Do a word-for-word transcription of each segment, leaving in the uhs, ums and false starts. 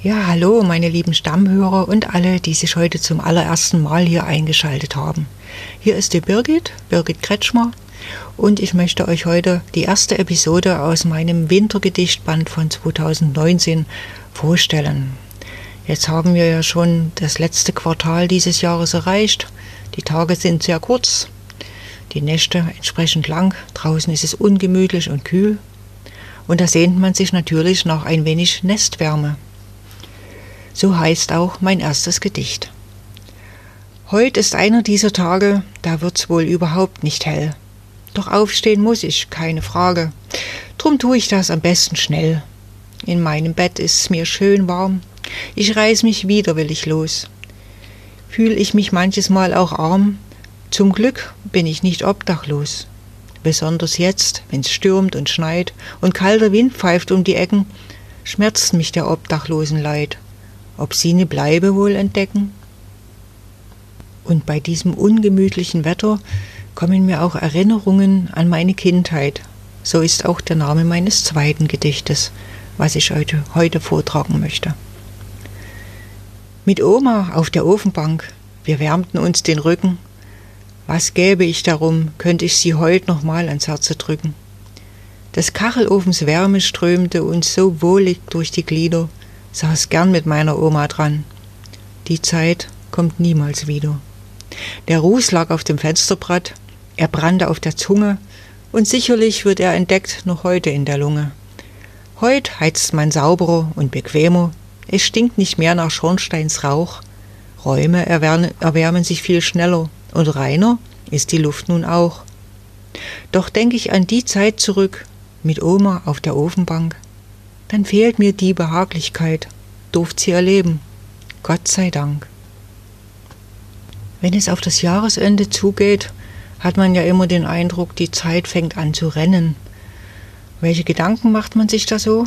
Ja, hallo meine lieben Stammhörer und alle, die sich heute zum allerersten Mal hier eingeschaltet haben. Hier ist die Birgit, Birgit Kretschmer, und ich möchte euch heute die erste Episode aus meinem Wintergedichtband von zweitausendneunzehn vorstellen. Jetzt haben wir ja schon das letzte Quartal dieses Jahres erreicht. Die Tage sind sehr kurz, die Nächte entsprechend lang, draußen ist es ungemütlich und kühl und da sehnt man sich natürlich nach ein wenig Nestwärme. So heißt auch mein erstes Gedicht. Heut ist einer dieser Tage, da wird's wohl überhaupt nicht hell. Doch aufstehen muss ich, keine Frage. Drum tue ich das am besten schnell. In meinem Bett ist's mir schön warm. Ich reiß mich widerwillig los. Fühl ich mich manches Mal auch arm. Zum Glück bin ich nicht obdachlos. Besonders jetzt, wenn's stürmt und schneit und kalter Wind pfeift um die Ecken, schmerzt mich der Obdachlosenleid. Ob sie ne Bleibe wohl entdecken? Und bei diesem ungemütlichen Wetter kommen mir auch Erinnerungen an meine Kindheit. So ist auch der Name meines zweiten Gedichtes, was ich heute, heute vortragen möchte. Mit Oma auf der Ofenbank, wir wärmten uns den Rücken. Was gäbe ich darum, könnte ich sie heut noch mal ans Herze drücken. Des Kachelofens Wärme strömte uns so wohlig durch die Glieder, saß gern mit meiner Oma dran. Die Zeit kommt niemals wieder. Der Ruß lag auf dem Fensterbrett, er brannte auf der Zunge, und sicherlich wird er entdeckt noch heute in der Lunge. Heut heizt man sauberer und bequemer, es stinkt nicht mehr nach Schornsteins Rauch, Räume erwärmen, erwärmen sich viel schneller, und reiner ist die Luft nun auch. Doch denk ich an die Zeit zurück, mit Oma auf der Ofenbank, dann fehlt mir die Behaglichkeit, durft sie erleben, Gott sei Dank. Wenn es auf das Jahresende zugeht, hat man ja immer den Eindruck, die Zeit fängt an zu rennen. Welche Gedanken macht man sich da so?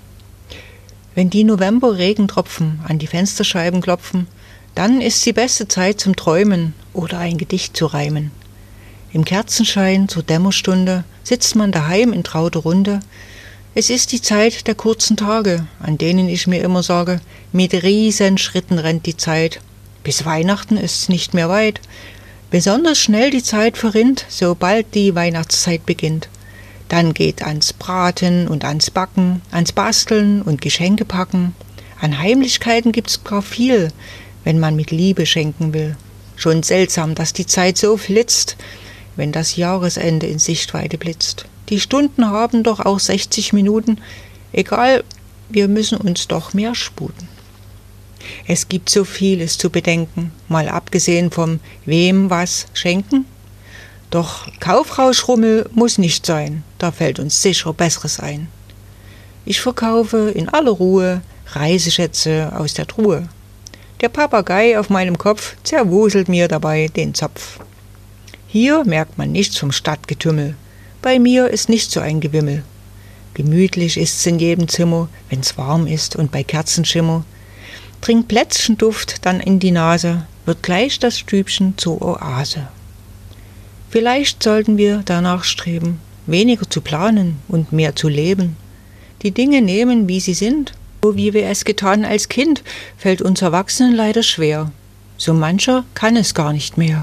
Wenn die November-Regentropfen an die Fensterscheiben klopfen, dann ist die beste Zeit zum Träumen oder ein Gedicht zu reimen. Im Kerzenschein zur Dämmerstunde sitzt man daheim in trauter Runde. Es ist die Zeit der kurzen Tage, an denen ich mir immer sage, mit riesen Schritten rennt die Zeit. Bis Weihnachten ist's nicht mehr weit. Besonders schnell die Zeit verrinnt, sobald die Weihnachtszeit beginnt. Dann geht ans Braten und ans Backen, ans Basteln und Geschenke packen. An Heimlichkeiten gibt's gar viel, wenn man mit Liebe schenken will. Schon seltsam, dass die Zeit so flitzt, wenn das Jahresende in Sichtweite blitzt. Die Stunden haben doch auch sechzig Minuten. Egal, wir müssen uns doch mehr sputen. Es gibt so vieles zu bedenken, mal abgesehen vom wem was schenken. Doch Kaufrauschrummel muss nicht sein, da fällt uns sicher Besseres ein. Ich verkaufe in aller Ruhe Reiseschätze aus der Truhe. Der Papagei auf meinem Kopf zerwuselt mir dabei den Zopf. Hier merkt man nichts vom Stadtgetümmel. Bei mir ist nicht so ein Gewimmel. Gemütlich ist's in jedem Zimmer, wenn's warm ist und bei Kerzenschimmer. Dringt Plätzchenduft dann in die Nase, wird gleich das Stübchen zur Oase. Vielleicht sollten wir danach streben, weniger zu planen und mehr zu leben. Die Dinge nehmen, wie sie sind. So wie wir es getan als Kind, fällt uns Erwachsenen leider schwer. So mancher kann es gar nicht mehr.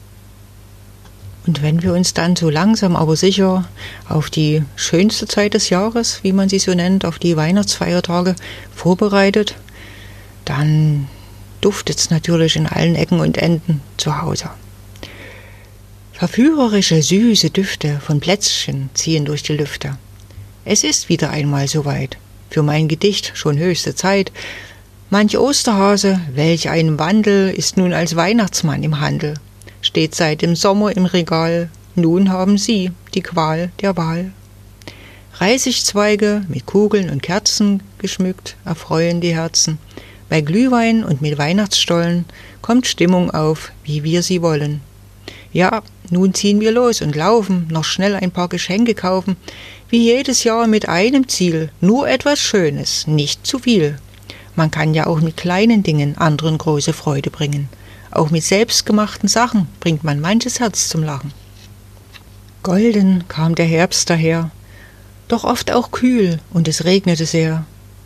Und wenn wir uns dann so langsam aber sicher auf die schönste Zeit des Jahres, wie man sie so nennt, auf die Weihnachtsfeiertage vorbereitet, dann duftet's natürlich in allen Ecken und Enden zu Hause. Verführerische, süße Düfte von Plätzchen ziehen durch die Lüfte. Es ist wieder einmal soweit. Für mein Gedicht schon höchste Zeit. Manch Osterhase, welch ein Wandel, ist nun als Weihnachtsmann im Handel. Steht seit dem Sommer im Regal, nun haben Sie die Qual der Wahl. Reisigzweige mit Kugeln und Kerzen geschmückt, erfreuen die Herzen. Bei Glühwein und mit Weihnachtsstollen kommt Stimmung auf, wie wir sie wollen. Ja, nun ziehen wir los und laufen, noch schnell ein paar Geschenke kaufen, wie jedes Jahr mit einem Ziel, nur etwas Schönes, nicht zu viel. Man kann ja auch mit kleinen Dingen anderen große Freude bringen. Auch mit selbstgemachten Sachen bringt man manches Herz zum Lachen. Golden kam der Herbst daher, doch oft auch kühl und es regnete sehr.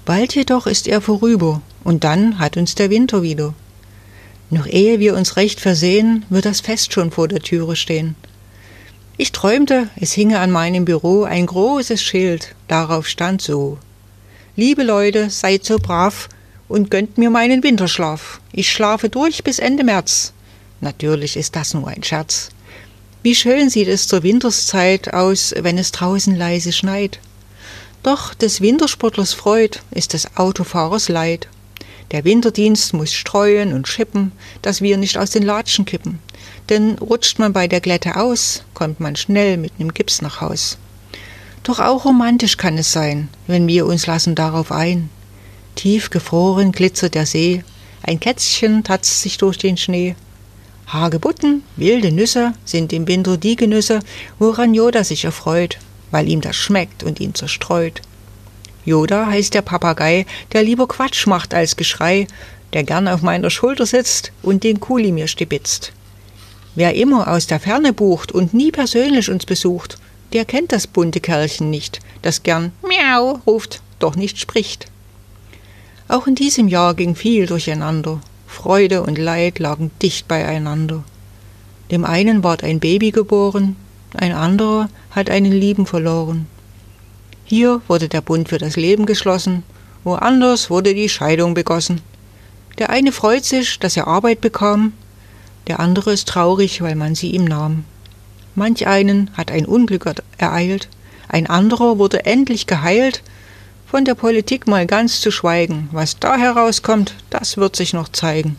Bald jedoch ist er vorüber, und dann hat uns der Winter wieder. Noch ehe wir uns recht versehen, wird das Fest schon vor der Türe stehen. Ich träumte, es hinge an meinem Büro ein großes Schild, darauf stand so: Liebe Leute, seid so brav und gönnt mir meinen Winterschlaf. Ich schlafe durch bis Ende März. Natürlich ist das nur ein Scherz. Wie schön sieht es zur Winterszeit aus, wenn es draußen leise schneit. Doch des Wintersportlers Freud ist des Autofahrers Leid. Der Winterdienst muss streuen und schippen, dass wir nicht aus den Latschen kippen. Denn rutscht man bei der Glätte aus, kommt man schnell mit nem Gips nach Haus. Doch auch romantisch kann es sein, wenn wir uns lassen darauf ein. Tief gefroren glitzert der See, ein Kätzchen tatzt sich durch den Schnee. Hagebutten, wilde Nüsse sind im Winter die Genüsse, woran Yoda sich erfreut, weil ihm das schmeckt und ihn zerstreut. Yoda heißt der Papagei, der lieber Quatsch macht als Geschrei, der gern auf meiner Schulter sitzt und den Kuli mir stibitzt. Wer immer aus der Ferne bucht und nie persönlich uns besucht, der kennt das bunte Kerlchen nicht, das gern Miau ruft, doch nicht spricht. Auch in diesem Jahr ging viel durcheinander, Freude und Leid lagen dicht beieinander. Dem einen ward ein Baby geboren, ein anderer hat einen Lieben verloren. Hier wurde der Bund für das Leben geschlossen, woanders wurde die Scheidung begossen. Der eine freut sich, dass er Arbeit bekam, der andere ist traurig, weil man sie ihm nahm. Manch einen hat ein Unglück ereilt, ein anderer wurde endlich geheilt. Von der Politik mal ganz zu schweigen, was da herauskommt, das wird sich noch zeigen.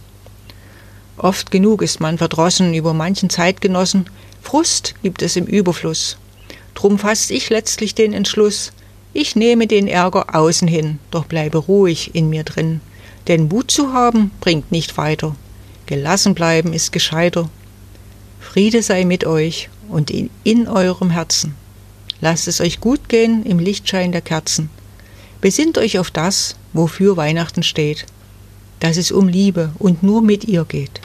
Oft genug ist man verdrossen über manchen Zeitgenossen, Frust gibt es im Überfluss. Drum fass ich letztlich den Entschluss, ich nehme den Ärger außen hin, doch bleibe ruhig in mir drin. Denn Wut zu haben bringt nicht weiter, gelassen bleiben ist gescheiter. Friede sei mit euch und in, in eurem Herzen. Lasst es euch gut gehen im Lichtschein der Kerzen. Besinnt euch auf das, wofür Weihnachten steht, dass es um Liebe und nur mit ihr geht.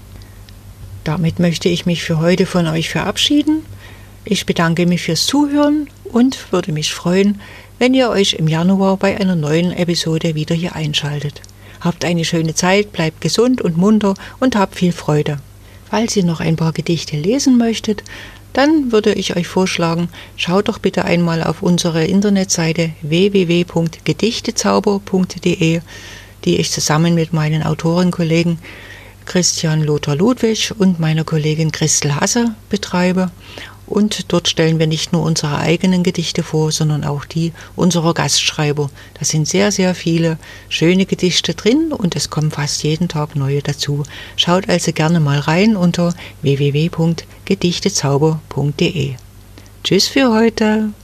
Damit möchte ich mich für heute von euch verabschieden. Ich bedanke mich fürs Zuhören und würde mich freuen, wenn ihr euch im Januar bei einer neuen Episode wieder hier einschaltet. Habt eine schöne Zeit, bleibt gesund und munter und habt viel Freude. Falls ihr noch ein paar Gedichte lesen möchtet, dann würde ich euch vorschlagen, schaut doch bitte einmal auf unsere Internetseite w w w punkt gedichtezauber punkt d e, die ich zusammen mit meinen Autorenkollegen Christian Lothar Ludwig und meiner Kollegin Christel Hasse betreibe. Und dort stellen wir nicht nur unsere eigenen Gedichte vor, sondern auch die unserer Gastschreiber. Da sind sehr, sehr viele schöne Gedichte drin und es kommen fast jeden Tag neue dazu. Schaut also gerne mal rein unter w w w punkt gedichtezauber punkt d e. Tschüss für heute!